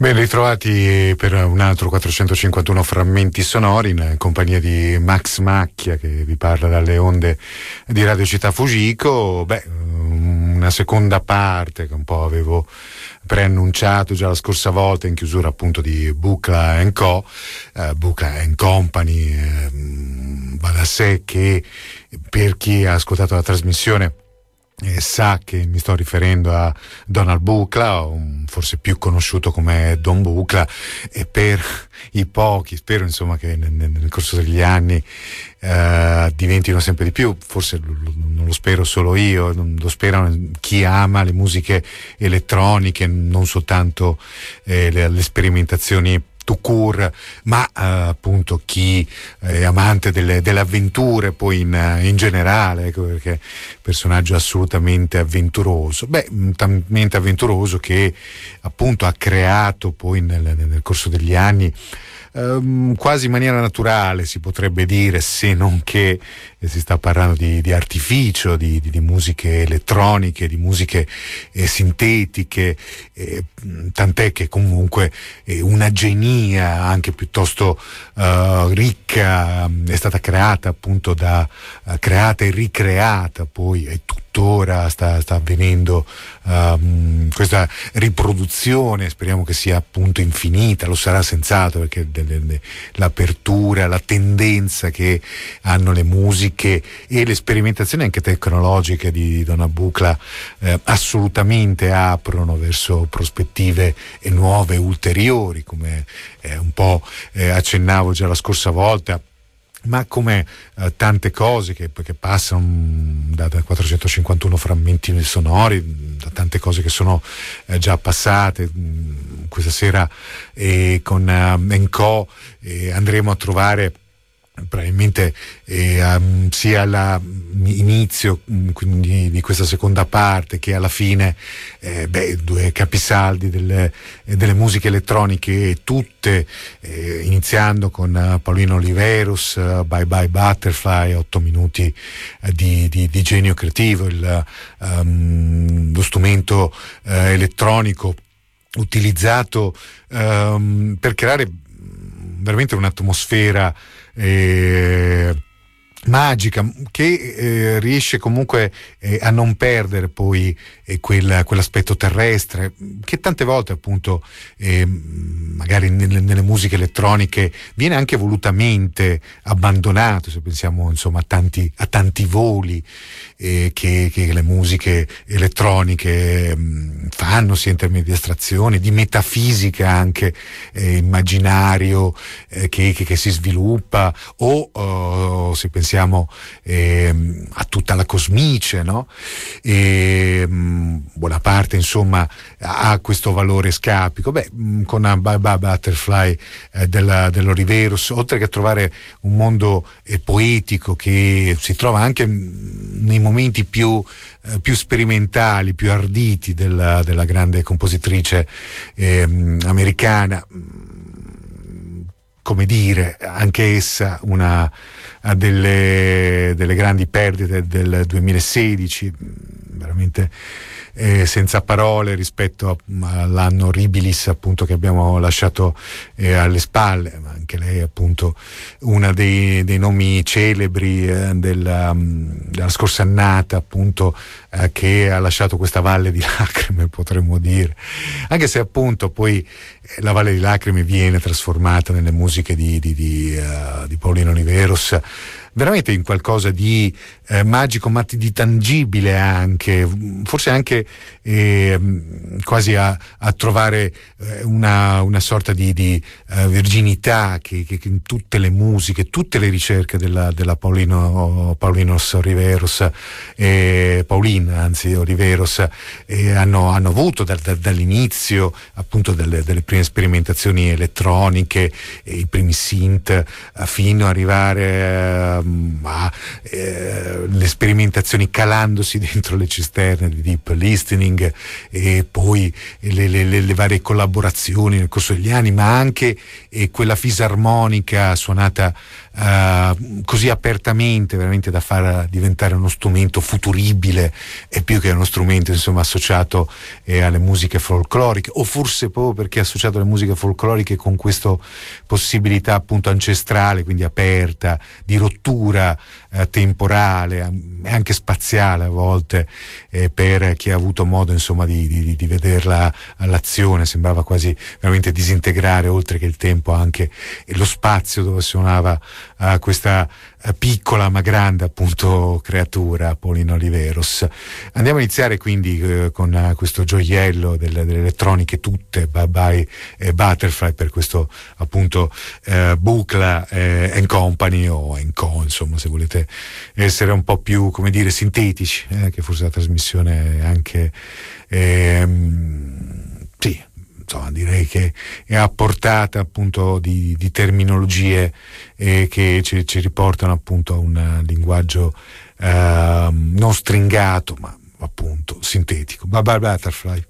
Ben ritrovati per un altro 451 frammenti sonori in compagnia di Max Macchia, che vi parla dalle onde di Radio Città Fujiko. Una seconda parte che un po' avevo preannunciato già la scorsa volta in chiusura appunto di Buchla & Co, Buchla & Company. Va da sé che per chi ha ascoltato la trasmissione sa che mi sto riferendo a Donald Buchla, forse più conosciuto come Don Buchla, e per i pochi, spero insomma che nel corso degli anni diventino sempre di più, forse non lo spero solo io, lo sperano chi ama le musiche elettroniche, non soltanto le sperimentazioni tout court, ma appunto chi è amante delle avventure poi in generale, ecco, perché personaggio assolutamente avventuroso, talmente avventuroso che appunto ha creato poi nel corso degli anni quasi in maniera naturale, si potrebbe dire, se non che si sta parlando di artificio, di musiche elettroniche, di musiche sintetiche, tant'è che comunque una genia anche piuttosto ricca è stata creata appunto creata e ricreata poi, e tuttora sta avvenendo questa riproduzione, speriamo che sia appunto infinita, lo sarà senz'altro, perché l'apertura, la tendenza che hanno le musiche e le sperimentazioni anche tecnologiche di Donald Buchla assolutamente aprono verso prospettive nuove, ulteriori, come un po' accennavo già la scorsa volta. Ma come tante cose che passano da 451 frammenti sonori, da tante cose che sono già passate, questa sera con Enco andremo a trovare probabilmente sia all'inizio quindi di questa seconda parte che alla fine due capisaldi delle musiche elettroniche, tutte iniziando con Paulino Oliveros, Bye Bye Butterfly, 8 minuti di genio creativo, lo strumento elettronico utilizzato per creare veramente un'atmosfera magica, che riesce comunque a non perdere poi quell'aspetto terrestre che tante volte appunto magari nelle musiche elettroniche viene anche volutamente abbandonato, se pensiamo insomma a tanti voli che le musiche elettroniche fanno, sia in termini di astrazione, di metafisica anche immaginario che si sviluppa, o se pensiamo a tutta la cosmice, no? Buona parte insomma ha questo valore scapico. Con Bye Bye Butterfly dell'Oliveros, oltre che a trovare un mondo poetico che si trova anche nei momenti più sperimentali, più arditi della grande compositrice americana, come dire, anche essa una delle grandi perdite del 2016, veramente senza parole rispetto all'anno horribilis appunto che abbiamo lasciato alle spalle, ma anche lei appunto una dei nomi celebri della scorsa annata, appunto che ha lasciato questa valle di lacrime, potremmo dire, anche se appunto poi la valle di lacrime viene trasformata nelle musiche di Paulino Oliveros veramente in qualcosa di magico, ma di tangibile anche, forse anche quasi a trovare una sorta di virginità che in tutte le musiche, tutte le ricerche della Paulinos Oliveros, Paulina anzi Oliveros, hanno avuto dall'inizio appunto delle prime sperimentazioni elettroniche, i primi synth, fino ad arrivare le sperimentazioni calandosi dentro le cisterne di deep listening, e poi le varie collaborazioni nel corso degli anni, ma anche quella fisarmonica suonata così apertamente, veramente da far diventare uno strumento futuribile e più che uno strumento insomma associato alle musiche folcloriche, o forse proprio perché è associato alle musiche folcloriche con questa possibilità appunto ancestrale, quindi aperta, di rottura temporale e anche spaziale a volte, per chi ha avuto modo insomma di vederla all'azione. Sembrava quasi veramente disintegrare oltre che il tempo anche lo spazio dove suonava questa piccola ma grande appunto creatura, Paulino Oliveros. Andiamo a iniziare quindi con questo gioiello delle elettroniche tutte, Bye Bye e Butterfly, per questo appunto Bucla and Company, o Co, insomma, se volete essere un po' più, come dire, sintetici, che forse la trasmissione è anche sì, insomma, direi che è a portata appunto di terminologie che ci riportano appunto a un linguaggio non stringato ma appunto sintetico. Bye Bye Butterfly.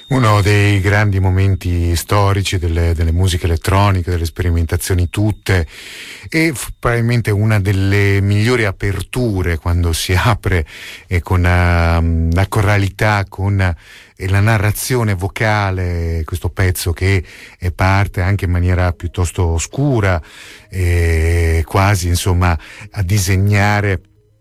Uno dei grandi momenti storici delle musiche elettroniche, delle sperimentazioni tutte, e probabilmente una delle migliori aperture quando si apre con la coralità, con la narrazione vocale, questo pezzo che parte anche in maniera piuttosto oscura, quasi insomma a disegnare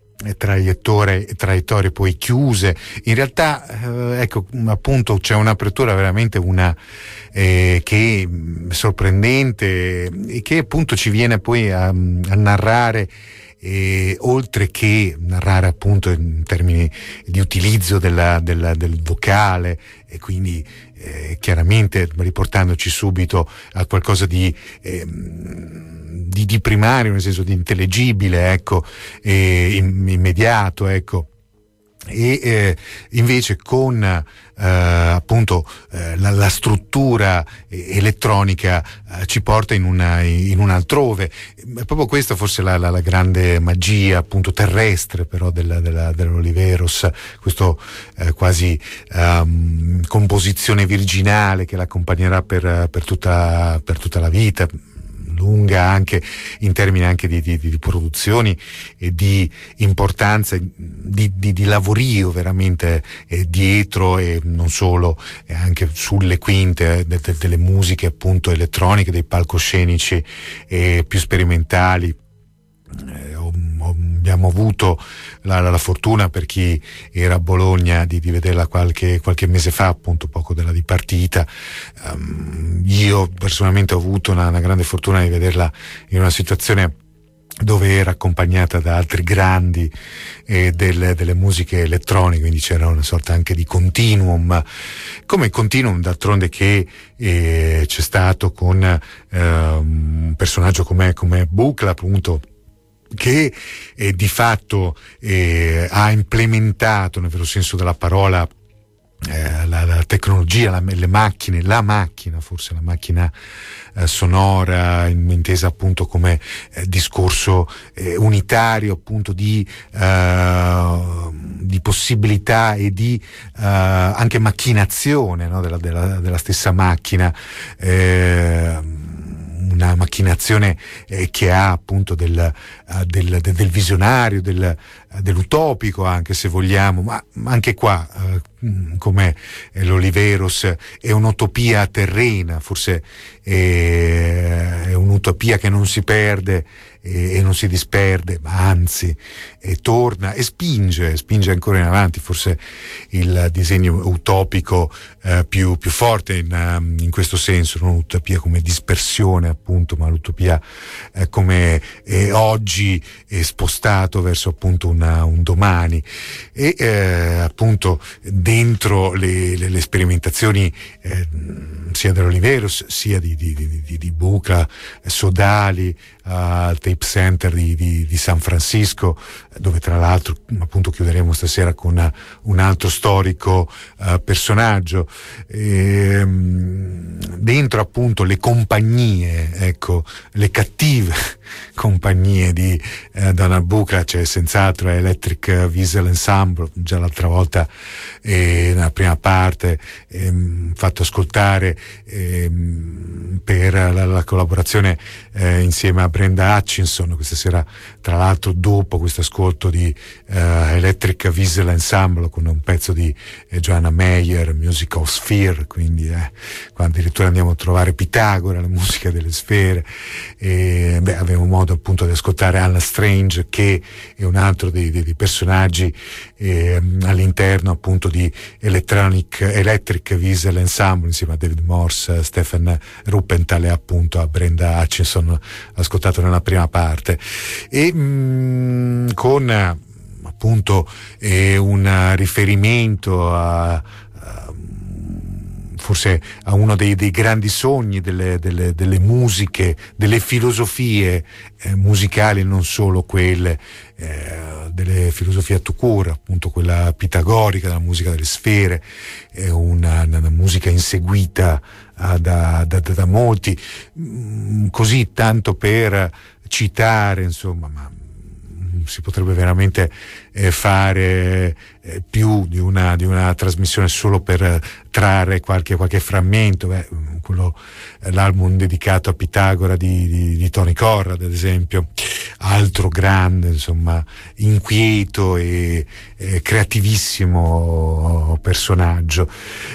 traiettorie poi chiuse. In realtà ecco, appunto, c'è un'apertura veramente che è sorprendente e che appunto ci viene poi a narrare, oltre che narrare appunto in termini di utilizzo del vocale, e quindi chiaramente riportandoci subito a qualcosa di primario, nel senso di intellegibile, ecco, immediato, ecco. E invece con appunto la struttura elettronica ci porta in un altrove. È proprio questa forse la grande magia appunto terrestre però dell'Oliveros, questo quasi composizione virginale che l'accompagnerà per tutta la vita, lunga anche in termini anche di produzioni e di importanza, di lavorio veramente dietro, e non solo, anche sulle quinte delle musiche appunto elettroniche, dei palcoscenici più sperimentali. Abbiamo avuto la fortuna, per chi era a Bologna, di vederla qualche mese fa, appunto poco della dipartita. Io personalmente ho avuto una grande fortuna di vederla in una situazione dove era accompagnata da altri grandi delle musiche elettroniche, quindi c'era una sorta anche di continuum, come continuum d'altronde che c'è stato con un personaggio come Buchla, appunto, che di fatto ha implementato, nel vero senso della parola, la tecnologia, le macchine, la macchina sonora, intesa appunto come discorso unitario, appunto di possibilità e di anche macchinazione, no? della stessa macchina, una macchinazione che ha appunto del visionario, dell'utopico, anche se vogliamo, ma anche qua come l'Oliveros è un'utopia terrena, forse è un'utopia che non si perde e non si disperde, ma anzi torna e spinge ancora in avanti, forse il disegno utopico più forte in questo senso, non l'utopia come dispersione appunto, ma l'utopia come oggi è spostato verso appunto un domani. E appunto dentro le sperimentazioni sia dell'Oliveros sia di Buchla, Sodali, al Tape Center di San Francisco, dove tra l'altro appunto chiuderemo stasera con un altro storico personaggio, dentro appunto le compagnie, ecco, le cattive compagnie di Donald Buchla. C'è senz'altro Electric Weasel Ensemble, già l'altra volta nella prima parte fatto ascoltare per la collaborazione insieme a Brenda Hutchinson. Questa sera, tra l'altro, dopo questo ascolto di Electric Weasel Ensemble con un pezzo di Joanna Meyer, Music of Sphere, quindi qua addirittura andiamo a trovare Pitagora, la musica delle sfere. Avevo modo appunto di ascoltare Alan Strange, che è un altro dei personaggi all'interno appunto di Electric Weasel Ensemble, insieme a David Morse, Stephen Ruppenthal e appunto a Brenda Hutchinson, ascoltato nella prima parte, e con appunto un riferimento forse a uno dei grandi sogni delle musiche, delle filosofie musicali, non solo quelle delle filosofie tout court, appunto quella pitagorica della musica delle sfere, una musica inseguita da molti, così tanto per citare, insomma, ma si potrebbe veramente fare più di una trasmissione solo per trarre qualche frammento. L'album dedicato a Pitagora di Tony Corrad, ad esempio, altro grande, insomma, inquieto e creativissimo personaggio.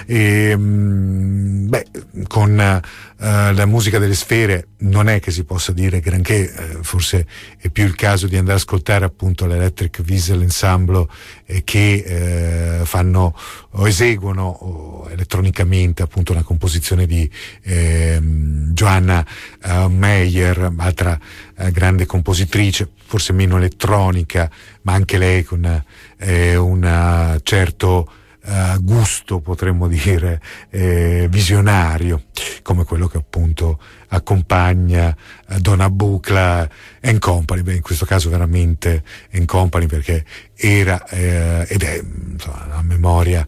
Con la musica delle sfere non è che si possa dire granché, forse è più il caso di andare ad ascoltare appunto l'Electric Weasel Ensemble, che fanno o eseguono elettronicamente appunto una composizione di Johanna Meyer, altra grande compositrice, forse meno elettronica, ma anche lei con un certo gusto, potremmo dire, visionario, come quello che appunto accompagna Donna Buchla and Company. In questo caso veramente and Company, perché era ed è, insomma, la memoria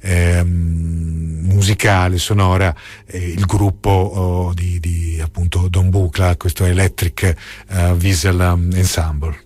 musicale, sonora, il gruppo di appunto Don Buchla, questo Electric Weasel Ensemble.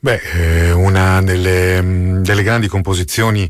Una delle grandi composizioni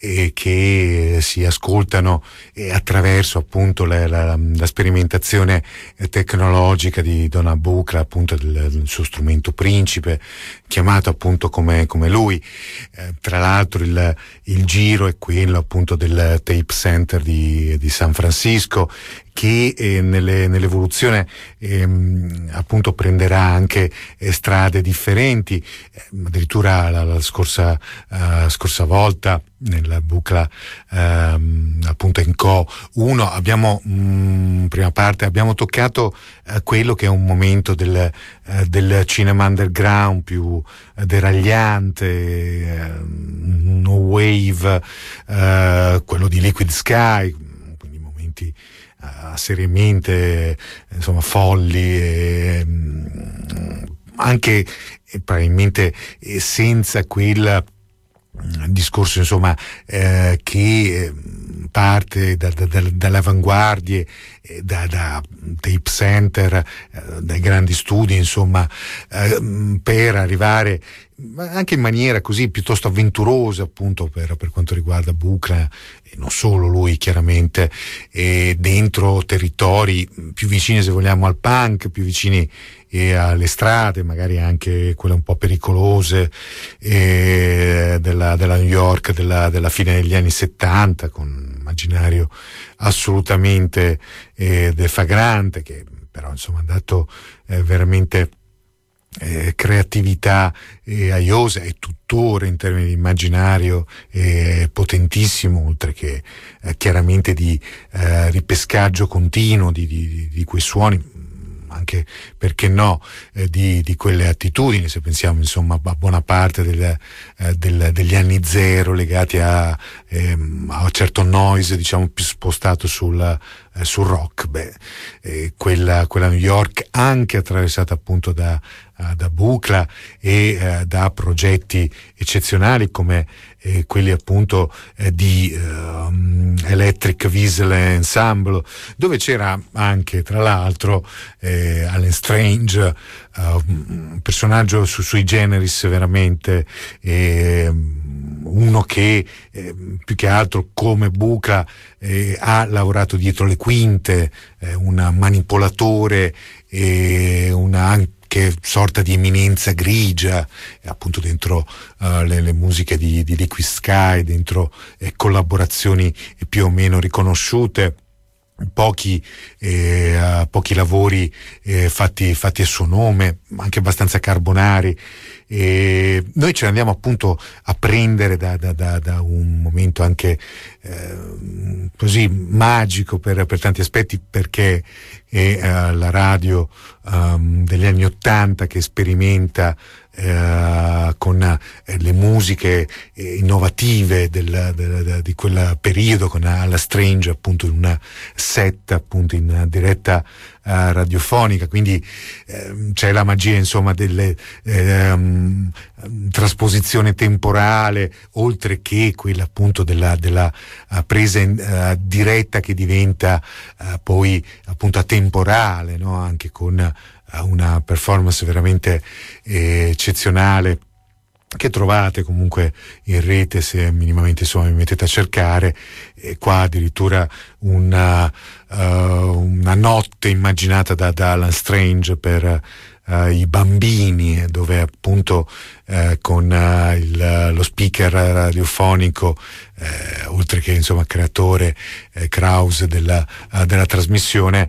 che si ascoltano attraverso appunto la sperimentazione tecnologica di Donald Buchla, appunto del suo strumento principe, chiamato appunto come lui. Tra l'altro il giro è quello appunto del Tape Center di San Francisco, che nell'evoluzione appunto prenderà anche strade differenti. Addirittura la scorsa volta nella Buchla appunto in Co 1 abbiamo prima parte abbiamo toccato quello che è un momento del cinema underground più deragliante, no wave, quello di Liquid Sky, quindi momenti seriamente insomma folli e anche probabilmente senza quel discorso insomma che parte dalle avanguardie, da tape center, dai grandi studi insomma, per arrivare anche in maniera così piuttosto avventurosa appunto per quanto riguarda Buchla, e non solo lui chiaramente, dentro territori più vicini se vogliamo al punk, più vicini alle strade, magari anche quelle un po' pericolose della New York della fine degli anni 70, con un immaginario assolutamente deflagrante, che però insomma ha dato veramente creatività aiosa e tuttora in termini di immaginario potentissimo, oltre che chiaramente di ripescaggio continuo di quei suoni, anche perché no di quelle attitudini, se pensiamo insomma a buona parte degli anni zero legati a un certo noise diciamo più spostato sul rock. Quella New York, anche attraversata appunto da Buchla e da progetti eccezionali come quelli appunto di Electric Weasel Ensemble, dove c'era anche tra l'altro Allen Strange, un personaggio sui generis veramente, uno che più che altro come Buchla ha lavorato dietro le quinte, un manipolatore, una che sorta di eminenza grigia, appunto dentro le musiche di Liquid Sky, dentro collaborazioni più o meno riconosciute, pochi lavori fatti a suo nome, anche abbastanza carbonari. Noi ce ne andiamo appunto a prendere da un momento anche così magico per tanti aspetti, perché è la radio degli anni '80 che sperimenta con le musiche innovative di quel periodo, con alla Strange appunto in una set appunto in diretta radiofonica, quindi c'è la magia insomma delle trasposizione temporale, oltre che quella appunto della presa diretta che diventa poi appunto atemporale, no? Anche con una performance veramente eccezionale, che trovate comunque in rete se minimamente insomma mi mettete a cercare. Qua addirittura una notte immaginata da Allen Strange per i bambini, dove appunto con lo speaker radiofonico, oltre che insomma creatore Kraus della trasmissione,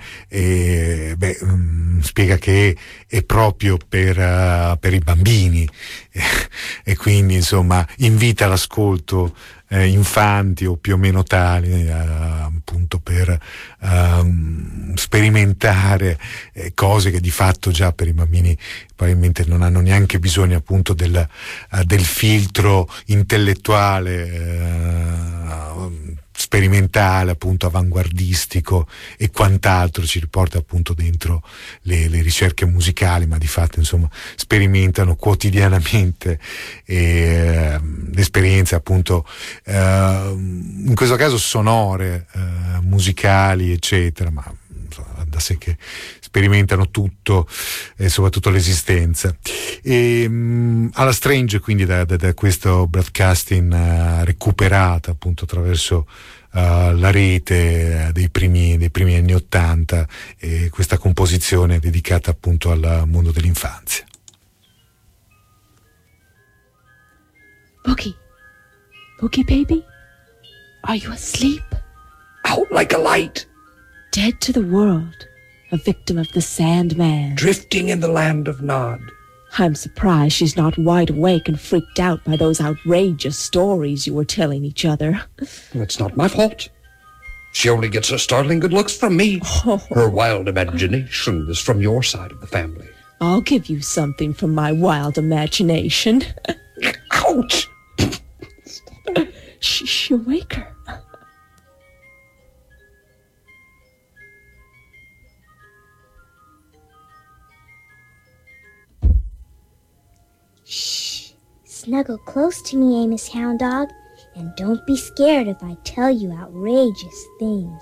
spiega che è proprio per i bambini, e quindi insomma invita all'ascolto infanti o più o meno tali, appunto per sperimentare cose che di fatto già per i bambini probabilmente non hanno neanche bisogno appunto del filtro intellettuale, sperimentale, appunto avanguardistico e quant'altro ci riporta appunto dentro le ricerche musicali, ma di fatto insomma sperimentano quotidianamente le esperienze appunto in questo caso sonore, musicali eccetera, ma da sé che sperimentano tutto e soprattutto l'esistenza. Alla Strange, quindi da questo broadcasting recuperata appunto attraverso la rete dei primi anni '80, e questa composizione dedicata appunto al mondo dell'infanzia. Boogie baby, are you asleep? Out like a light, Dead to the world, a victim of the Sandman. drifting in the land of Nod. I'm surprised she's not wide awake and freaked out by those outrageous stories you were telling each other. That's not my fault. She only gets her startling good looks from me. Her wild imagination is from your side of the family. I'll give you something from my wild imagination. Ouch! Shh, you wake her. Shh. Snuggle close to me, Amos Hound Dog, and don't be scared if I tell you outrageous things.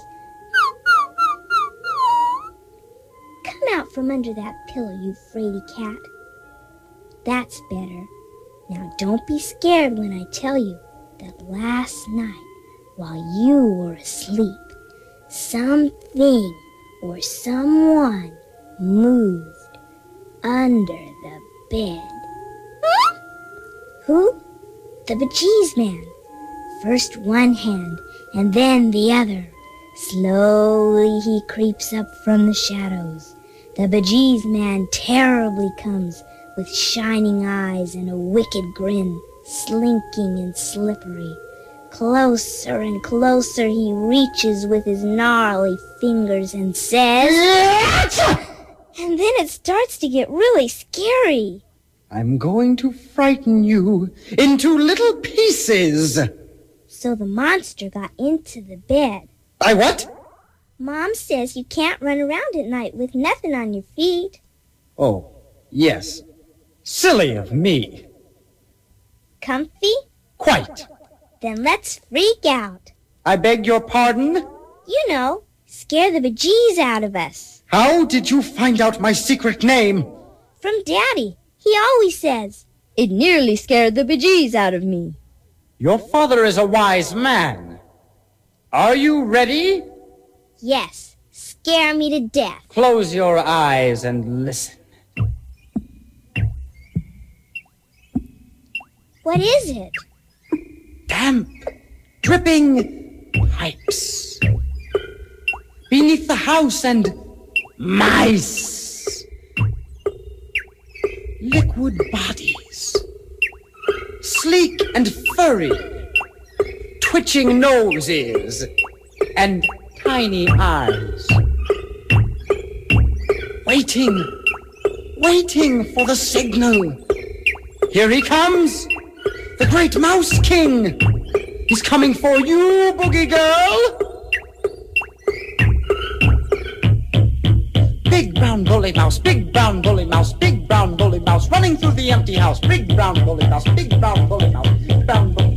Come out from under that pillow, you fraidy cat. That's better. Now don't be scared when I tell you that last night, while you were asleep, something or someone moved under the bed. Who? The Bejeez Man. First one hand, and then the other. Slowly he creeps up from the shadows. The Bejeez Man terribly comes, with shining eyes and a wicked grin, slinking and slippery. Closer and closer he reaches with his gnarly fingers and says... And then it starts to get really scary. I'm going to frighten you into little pieces. So the monster got into the bed. I what? Mom says you can't run around at night with nothing on your feet. Oh, yes. Silly of me. Comfy? Quite. Then let's freak out. I beg your pardon? You know, scare the bejeez out of us. How did you find out my secret name? From Daddy. He always says, "It nearly scared the bejeez out of me." Your father is a wise man. Are you ready? Yes, scare me to death. Close your eyes and listen. What is it? Damp, dripping pipes. Beneath the house and mice. Liquid bodies. Sleek and furry. Twitching noses. And tiny eyes. Waiting for the signal. Here he comes. The great Mouse King. He's coming for you, Boogie Girl. Big brown bully mouse, big brown bully mouse, big brown bully mouse, running through the empty house. Big brown bully mouse, big brown bully mouse, big brown bully mouse.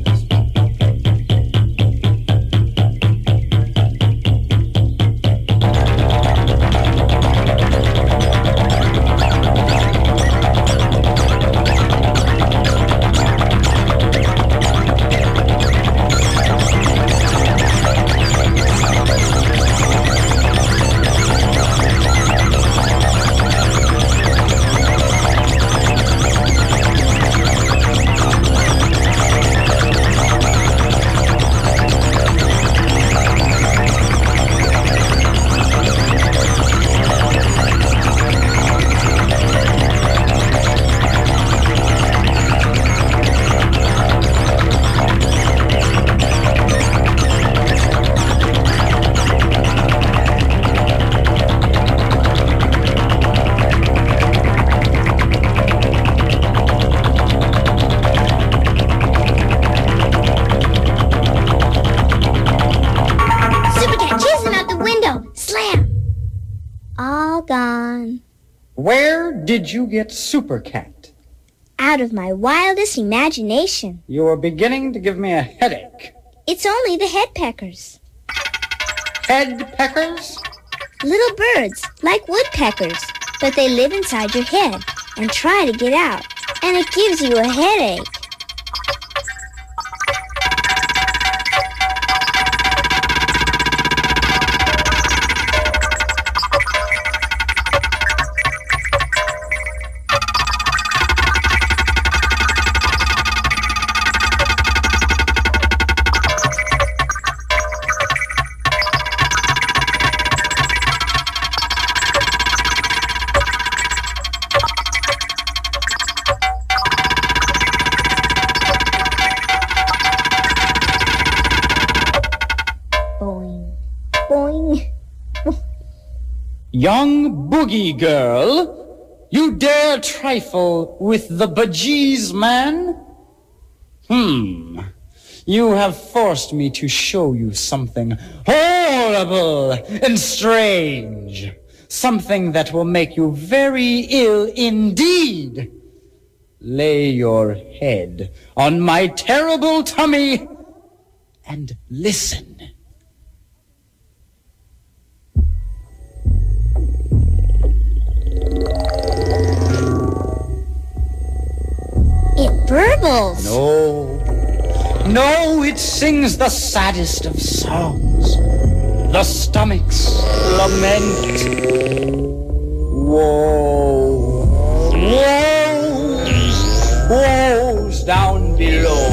Where did you get Super Cat? Out of my wildest imagination. You are beginning to give me a headache. It's only the headpeckers. Headpeckers? Little birds, like woodpeckers, but they live inside your head and try to get out, and it gives you a headache. Young boogie girl, you dare trifle with the Bejeez man? You have forced me to show you something horrible and strange. Something that will make you very ill indeed. Lay your head on my terrible tummy and listen. It burbles. No, it sings the saddest of songs. The stomach's lament. Woes down below.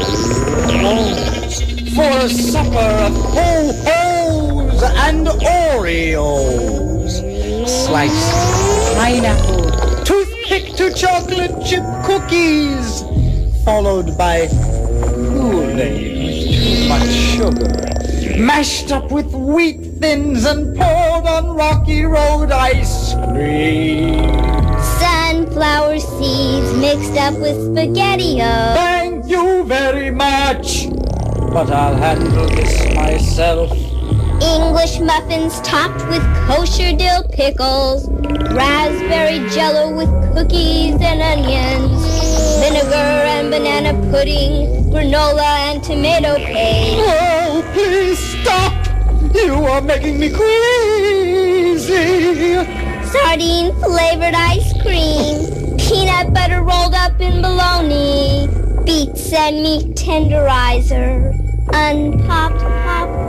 Woes for a supper of ho-hos and Oreos. Sliced pineapple, toothpick to chocolate chip cookies, followed by Kool-Aid with too much sugar, mashed up with wheat thins and poured on Rocky Road ice cream. Sunflower seeds mixed up with SpaghettiOs. Thank you very much, but I'll handle this myself. English muffins topped with kosher dill pickles. Raspberry jello with cookies and onions. Vinegar and banana pudding. Granola and tomato paste. Oh, please stop! You are making me crazy! Sardine-flavored ice cream. Peanut butter rolled up in bologna. Beets and meat tenderizer. Unpopped popcorn.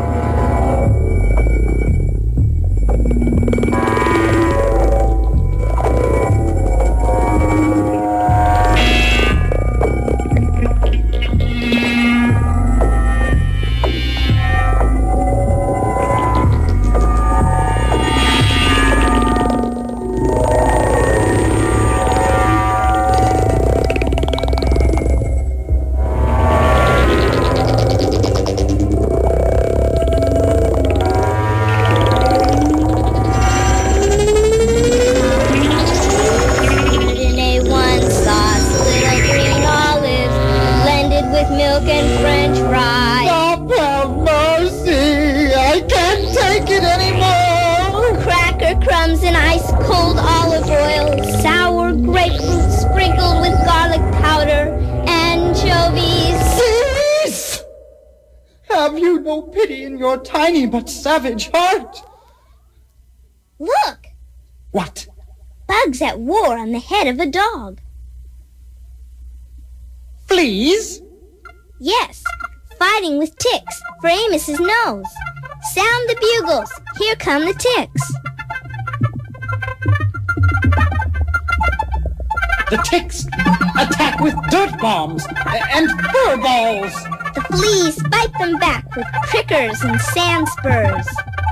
Your tiny but savage heart. Look! What? Bugs at war on the head of a dog. Fleas? Yes, fighting with ticks for Amos's nose. Sound the bugles. Here come the ticks. The ticks attack with dirt bombs and fur balls. The fleas fight them back with prickers and sand spurs.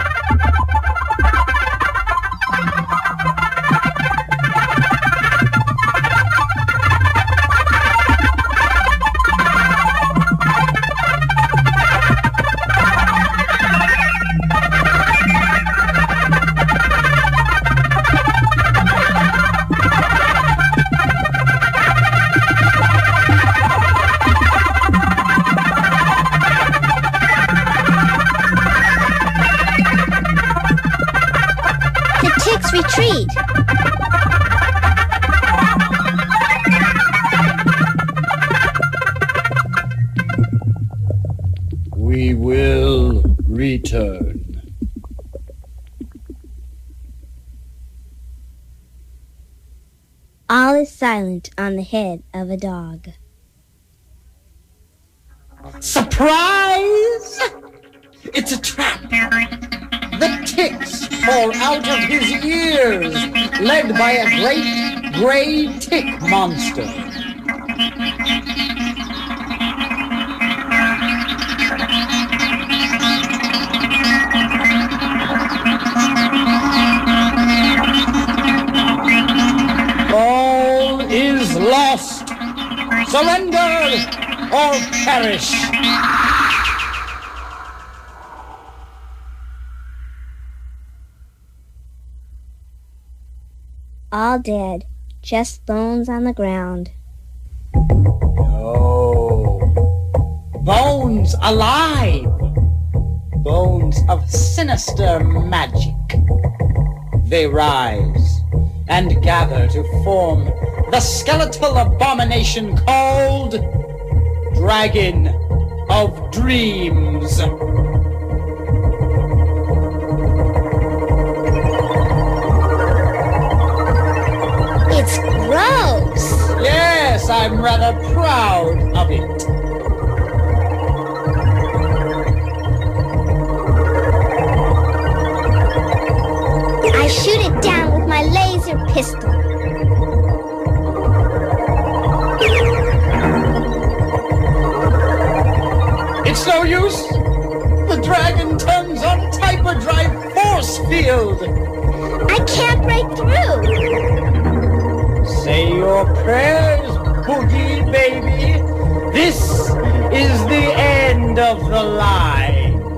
Retreat. We will return. is silent on the head of a dog. Surprise! It's a trap. The ticks fall out of his ears, led by a great gray tick monster. All is lost. Surrender or perish. All dead, just bones on the ground. No. Bones alive. Bones of sinister magic. They rise and gather to form the skeletal abomination called Dragon of Dreams. It's gross! Yes, I'm rather proud of it. I shoot it down with my laser pistol. It's no use. The dragon turns on hyperdrive force field. I can't break through. Say your prayers, Boogie baby. This is the end of the line.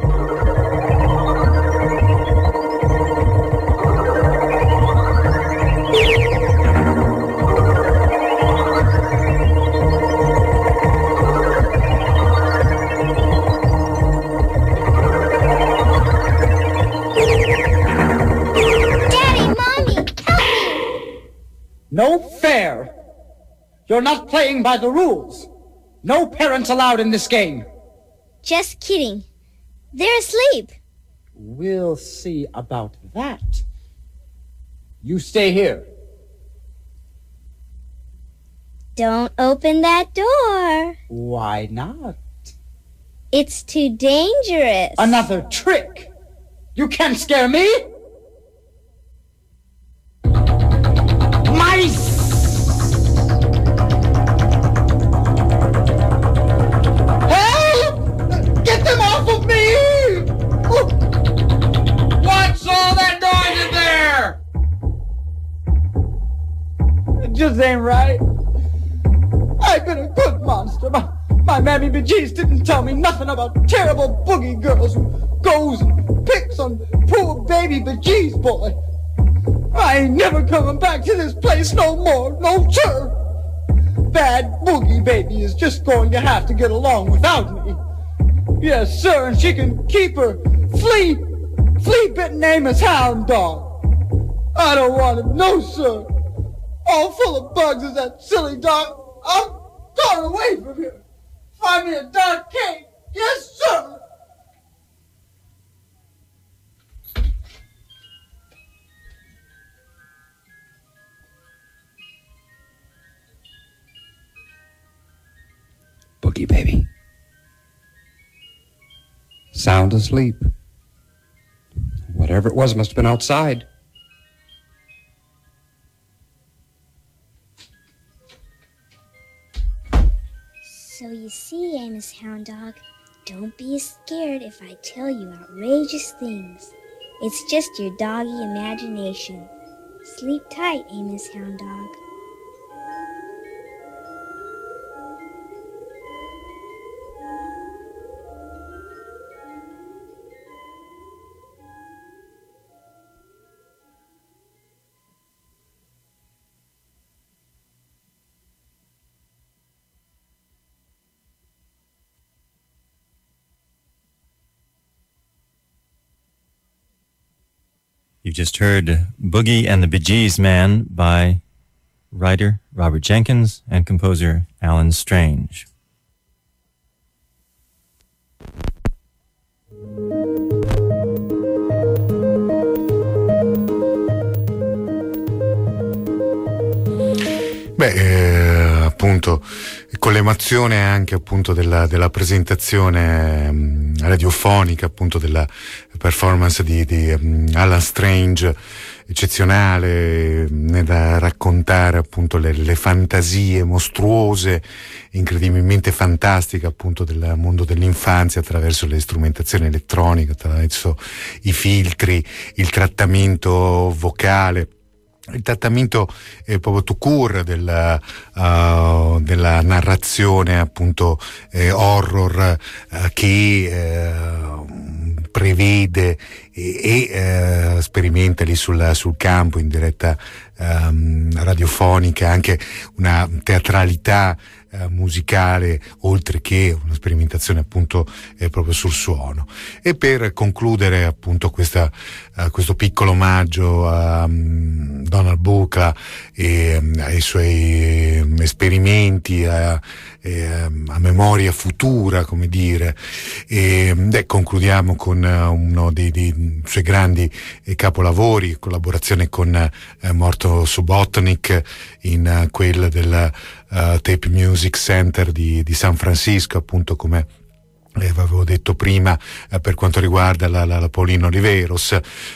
No fair! You're not playing by the rules. No parents allowed in this game. Just kidding. They're asleep. We'll see about that. You stay here. Don't open that door. Why not? It's too dangerous. Another trick! You can't scare me! Mice! Help! Get them off of me! What's all that noise in there? It just ain't right. I've been a good monster. My mammy bejeez didn't tell me nothing about terrible boogie girls who goes and picks on poor baby bejeez boy. I ain't never coming back to this place no more, no sir. Bad boogie baby is just going to have to get along without me. Yes, sir, and she can keep her flea-bitten Amos hound dog. I don't want him, no, sir. All full of bugs is that silly dog. I'm going away from here. Find me a dark cave. Yes, sir. Boogie baby. Sound asleep. Whatever it was must have been outside. So you see, Amos Hound Dog, don't be scared if I tell you outrageous things. It's just your doggy imagination. Sleep tight, Amos Hound Dog. You just heard Boogie and the Bejeez Man by writer Robert Jenkins and composer Alan Strange. appunto con l'emozione anche appunto della presentazione radiofonica, appunto della performance di Alan Strange, eccezionale nel raccontare appunto le fantasie mostruose, incredibilmente fantastiche appunto del mondo dell'infanzia attraverso le strumentazioni elettroniche, attraverso i filtri, il trattamento vocale, il trattamento proprio tout court della narrazione appunto horror che prevede e sperimenta lì sul campo in diretta radiofonica anche una teatralità musicale, oltre che una sperimentazione appunto proprio sul suono. E per concludere appunto questo piccolo omaggio a Donald Buchla e ai suoi esperimenti, a memoria futura, come dire, e concludiamo con uno dei suoi grandi capolavori, collaborazione con Morton Subotnick in quel del Tape Music Center di San Francisco, appunto come avevo detto prima, per quanto riguarda la Paulino Oliveros.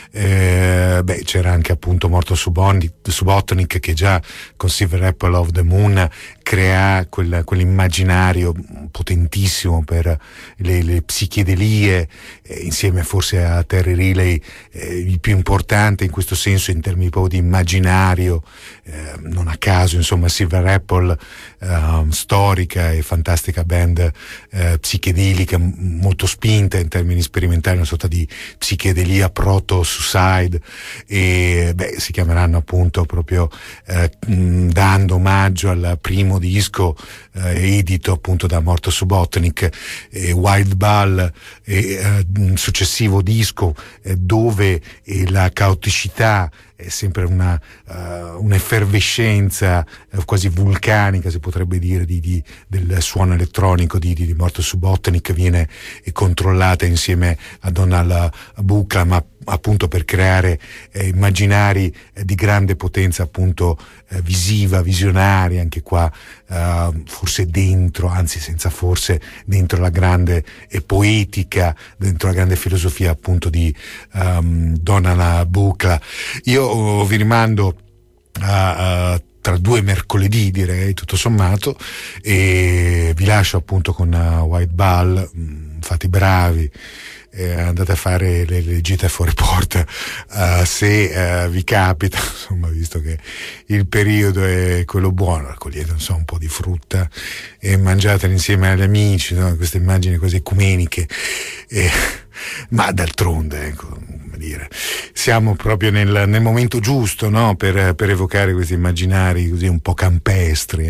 C'era anche appunto Morton Subotnick che già con Silver Apple of the Moon crea quell'immaginario potentissimo per le psichedelie, insieme forse a Terry Riley, il più importante in questo senso in termini proprio di immaginario, non a caso insomma Silver Apple, storica e fantastica band psichedelica molto spinta in termini sperimentali, una sorta di psichedelia proto-suicide, e si chiameranno appunto proprio dando omaggio al primo disco edito appunto da Morton Subotnick, Wild Ball, un successivo disco dove la caoticità è sempre un'effervescenza quasi vulcanica, si potrebbe dire, del suono elettronico di Morton Subotnick viene controllata insieme a Donald Buchla, ma appunto per creare immaginari di grande potenza appunto visiva, visionaria, anche qua forse dentro, anzi senza forse, dentro la grande poetica, dentro la grande filosofia appunto di Donald Buchla. Io vi rimando tra 2 mercoledì, direi, tutto sommato, e vi lascio appunto con White Ball. Fate i bravi, andate a fare le gite fuori porta se vi capita, insomma, visto che il periodo è quello buono, raccogliete un po' di frutta e mangiatela insieme agli amici, no? Queste immagini quasi ecumeniche, ma d'altronde, ecco, come dire, siamo proprio nel momento giusto, no? per evocare questi immaginari così un po' campestri,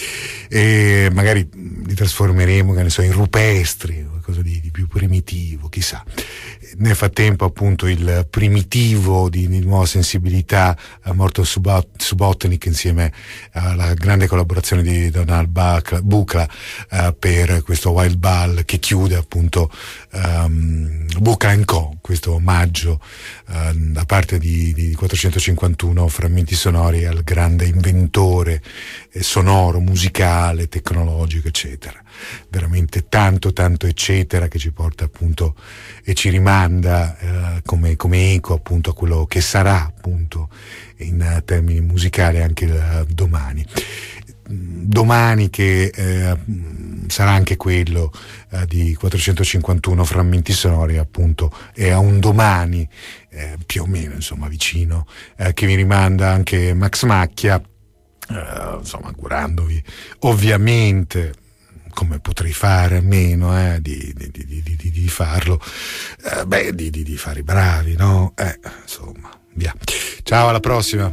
e magari li trasformeremo, che ne so, in rupestri, qualcosa di più primitivo, chissà. Nel frattempo appunto il primitivo di nuova sensibilità a Morton Subotnick insieme alla grande collaborazione di Donald Buchla per questo Wild Ball che chiude appunto Buchla & Co., questo omaggio da parte di 451 frammenti sonori al grande inventore sonoro, musicale, tecnologico, eccetera. Veramente tanto eccetera, che ci porta appunto e ci rimanda come eco appunto a quello che sarà appunto in termini musicali anche domani che sarà anche quello di 451 frammenti sonori, appunto è a un domani più o meno insomma vicino, che vi rimanda anche Max Macchia, insomma augurandovi ovviamente, come potrei fare a meno di farlo, di fare i bravi, no? Insomma, via. Ciao, alla prossima.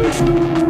Thank you.